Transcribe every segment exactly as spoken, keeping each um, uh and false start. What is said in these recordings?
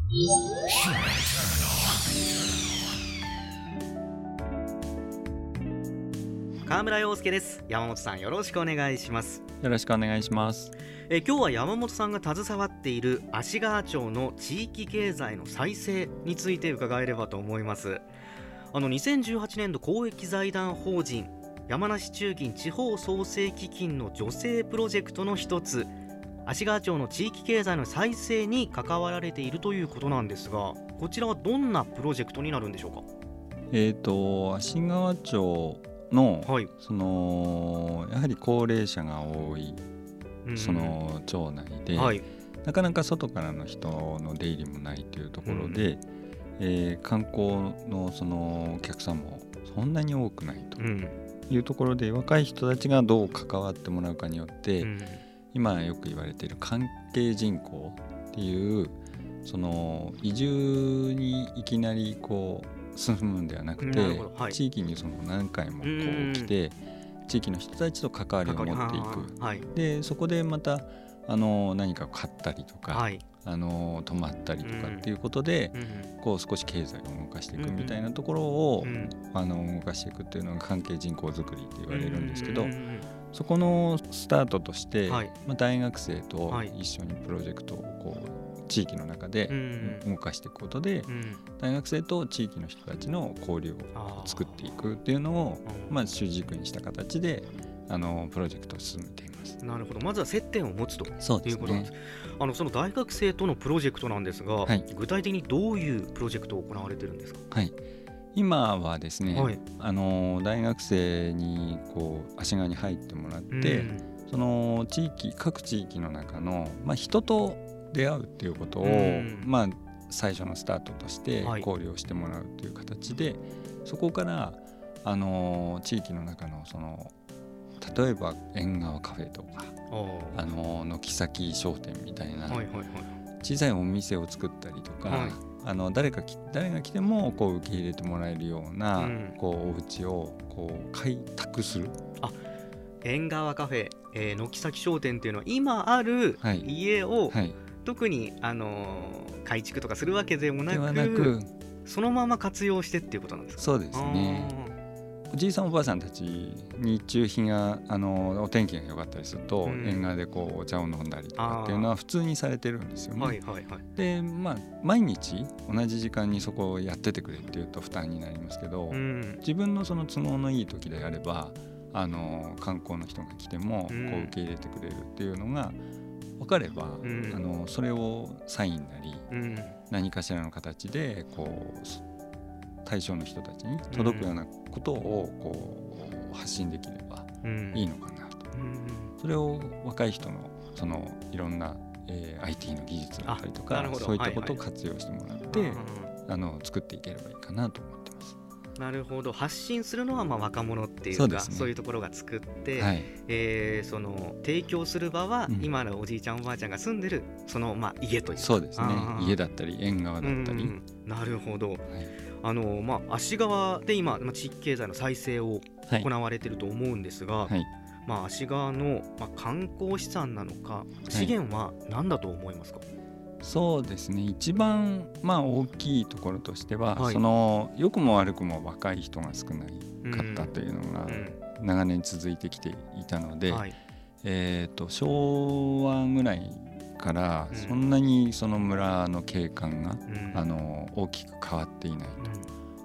川村陽介です。山本さん、よろしくお願いします。 よろしくお願いします。 え今日は山本さんが携わっている芦川町の地域経済の再生について伺えればと思います。あのにせんじゅうはちねん度公益財団法人山梨中銀地方創生基金の助成プロジェクトの一つ、芦川町の地域経済の再生に関わられているということなんですが、こちらはどんなプロジェクトになるんでしょうか？ えーと芦川町の、 はい、 そのやはり高齢者が多いその町内で、 はい、 なかなか外からの人の出入りもないというところで、うんえー、観光のそのお客さんもそんなに多くないというところで、うん、若い人たちがどう関わってもらうかによって、うん、今よく言われている関係人口っていうその移住にいきなりこう進むんではなくて、はい、地域にその何回もこう来て地域の人たちと関わりを持っていく、はい、でそこでまたあの何かを買ったりとか、はい、あの泊まったりとかっていうことで、うん、こう少し経済を動かしていくみたいなところを、うん、あの動かしていくっていうのが関係人口づくりって言われるんですけど、うん、そこのスタートとして、はいまあ、大学生と一緒にプロジェクトをこう地域の中で動かしていくことで、うん、大学生と地域の人たちの交流を作っていくっていうのを、まあ、主軸にした形であのプロジェクトを進めています。 なるほど。まずは接点を持つとそうです、ね、 いうことなんです。あのその大学生とのプロジェクトなんですが、はい、具体的にどういうプロジェクトを行われているんですか？ はい、今はですね、はい、あの大学生にこう芦川に入ってもらって、うん、その地域各地域の中の、まあ、人と出会うっていうことを、うんまあ、最初のスタートとして交流をしてもらうという形で、はい、そこからあの地域の中のその例えば縁側カフェとかあの軒先商店みたいな小さいお店を作ったりとか、はい、あの 誰か誰が来てもこう受け入れてもらえるような、うん、こうお家をこう開拓する。 あ縁側カフェ、えー、軒先商店っていうのは今ある家を、はいはい、特に、あのー、改築とかするわけでもな く, ではなくそのまま活用してっていうことなんですか？ そうですね。おじいさんおばあさんたち日中日があのお天気が良かったりすると、うん、縁側でこうお茶を飲んだりとかっていうのは普通にされてるんですよね。はいはいはい、で、まあ、毎日同じ時間にそこをやっててくれっていうと負担になりますけど、うん、自分のその都合のいい時であればあの観光の人が来てもこう受け入れてくれるっていうのが分かれば、うん、あのそれをサインなり、うん、何かしらの形でこう対象の人たちに届くようなことをこう発信できればいいのかなと、うん、それを若い人のそのいろんな、えー、アイティー の技術だったりとかそういったことを活用してもらって、はいはい、あの作っていければいいかなと思ってます。 なるほど。発信するのはまあ若者っていうかそうですね、そういうところが作って、はいえー、その提供する場は今のおじいちゃんおばあちゃんが住んでるそのまあ家というかそうですね、家だったり縁側だったり、うん、 なるほど、はいあのまあ、芦川で今、まあ、地域経済の再生を行われていると思うんですが、はいまあ、芦川の、まあ、観光資産なのか資源は何だと思いますか？はい、 そうですね一番、まあ、大きいところとしては、はい、その良くも悪くも若い人が少ないかったというのが長年続いてきていたので、うんはいえー、と昭和ぐらいからそんなにその村の景観が、うん、あの大きく変わっていないと、うん、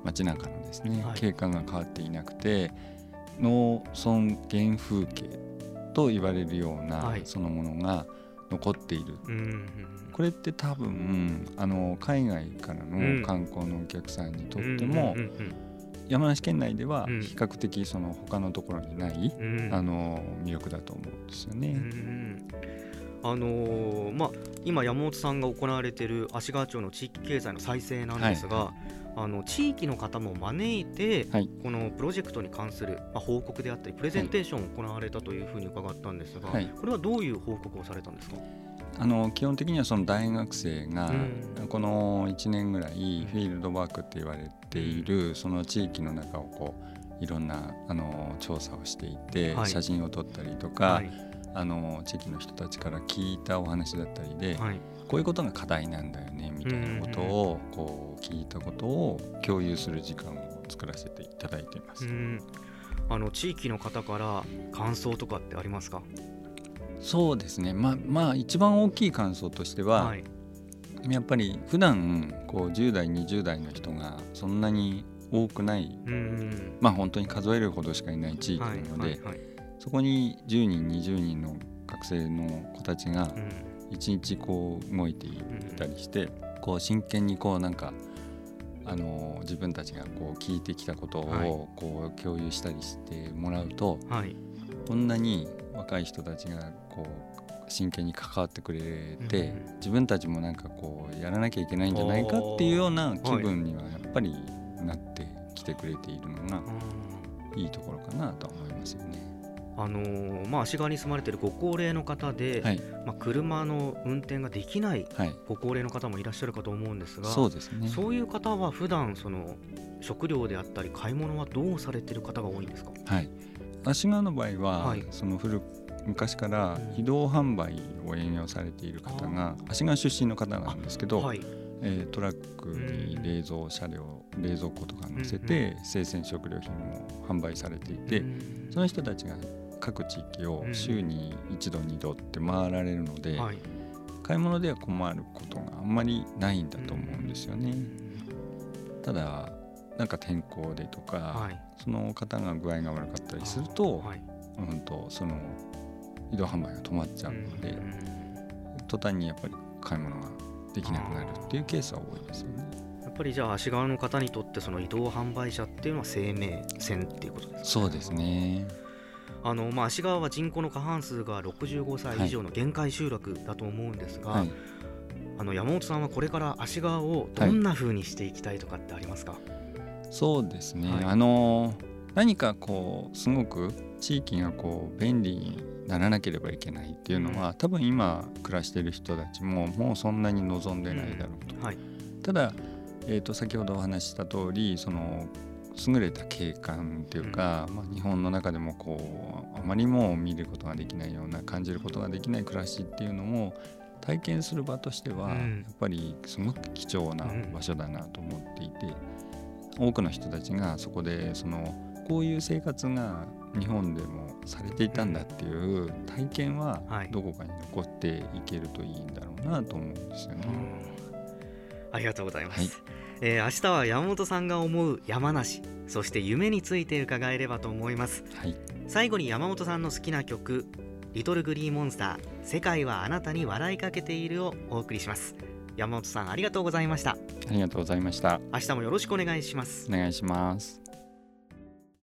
街中のですね、はい、景観が変わっていなくて農村原風景と言われるような、はい、そのものが残っている、うん、これって多分あの海外からの観光のお客さんにとっても、うんうんうんうん、山梨県内では比較的その他のところにない、うん、あの魅力だと思うんですよね。うんあのーまあ、今山本さんが行われている芦川町の地域経済の再生なんですが、はい、あの地域の方も招いて、はい、このプロジェクトに関する、まあ、報告であったりプレゼンテーションを行われたというふうに伺ったんですが、はい、これはどういう報告をされたんですか？ あの基本的にはその大学生がこのいちねんぐらいフィールドワークって言われているその地域の中をこういろんなあの調査をしていて、はい、写真を撮ったりとか、はい、あの地域の人たちから聞いたお話だったりで、はい、 こういうことが課題なんだよねみたいなことをこう聞いたことを共有する時間を作らせていただいています。 うん、あの地域の方から感想とかってありますか？ そうですね、まあ、まあ一番大きい感想としては、はい、やっぱり普段こうじゅう代にじゅう代の人がそんなに多くない、うんうん、まあ本当に数えるほどしかいない地域なので、はいはいはい、そこにじゅうにんにじゅうにんの学生の子たちがいちにちこう動いていたりして、うん、こう真剣にこうなんかあの自分たちがこう聞いてきたことをこう共有したりしてもらうと、はい、こんなに若い人たちがこう真剣に関わってくれて、うん、自分たちもなんかこうやらなきゃいけないんじゃないかっていうような気分にはやっぱりなってきてくれているのがいいところかなと思いますよね。 あのーまあ、足柄に住まれているご高齢の方で、はい、まあ、車の運転ができないご高齢の方もいらっしゃるかと思うんですが、 はい、そうですね、 そういう方は普段その食料であったり買い物はどうされている方が多いんですか？ はい、足柄の場合は、はい、その古昔から移動販売を営業されている方が、うん、足柄出身の方なんですけど、はい、えー、トラックに冷蔵車両、うん、冷蔵庫とか乗せて、うん、生鮮食料品も販売されていて、うん、その人たちが各地域を週にいちどにどって回られるので、うん、はい、買い物では困ることがあんまりないんだと思うんですよね、うん、ただなんか天候でとか、はい、その方が具合が悪かったりすると、はい、うんとその移動販売が止まっちゃうので、うん、途端にやっぱり買い物ができなくなるっていうケースは多いですよね。 やっぱりじゃあ足柄の方にとってその移動販売車っていうのは生命線っていうことですか？ そうですね。 あのまあ、足柄は人口の過半数がろくじゅうごさい以上の限界集落だと思うんですが、はい、あの山本さんはこれから足柄をどんな風にしていきたいとかってありますか？はい、 そうですね、はい、あの何かこうすごく地域がこう便利にならなければいけないっていうのは、うん、多分今暮らしている人たちももうそんなに望んでないだろうと、うん、はい、ただ、えーと、先ほどお話しした通りその優れた景観というか、うん、まあ、日本の中でもこうあまりも見ることができないような感じることができない暮らしっていうのを体験する場としては、うん、やっぱりすごく貴重な場所だなと思っていて、うん、多くの人たちがそこでそのこういう生活が日本でもされていたんだっていう体験はどこかに残っていけるといいんだろうなと思うんですよね、 うん、ありがとうございます、はい、えー、明日は山本さんが思う山梨、そして夢について伺えればと思います、はい、最後に山本さんの好きな曲リトルグリーンモンスター世界はあなたに笑いかけているをお送りします。山本さんありがとうございました。 ありがとうございました。 明日もよろしくお願いします。 お願いします。